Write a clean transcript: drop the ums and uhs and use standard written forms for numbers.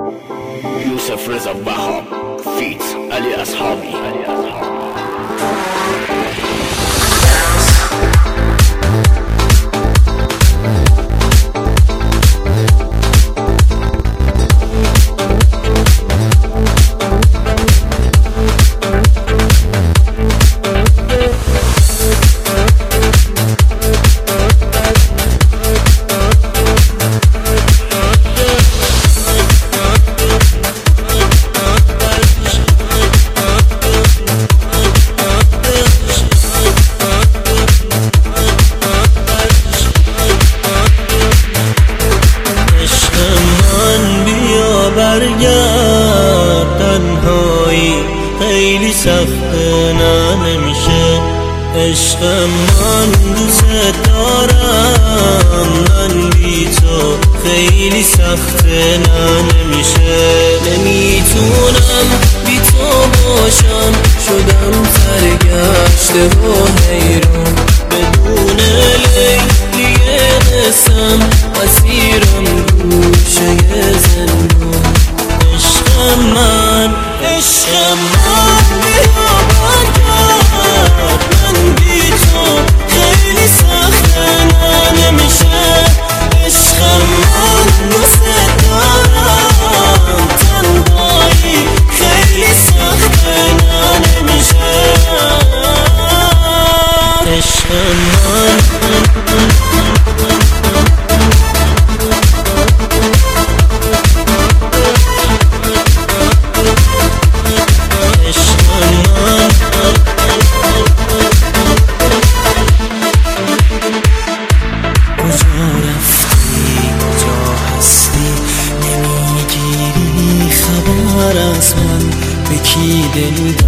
یوسف رضا بهام فیت علی اصحابی. برگرد تنهایی خیلی سخته نه نمیشه. عشق من دوست دارم، من بی تو خیلی سخته نه نمیشه. نمیتونم بی تو باشم، شدم سرگشته و حیران. بدون لیلی قسم اسیرم گوشه زندان. عشق من بیا برگرد، من بی تو خیلی سخته نه نمیشه. عشق من دوست دارم، تنهایی خیلی سخته نه نمیشه. عشق من از من به کی دل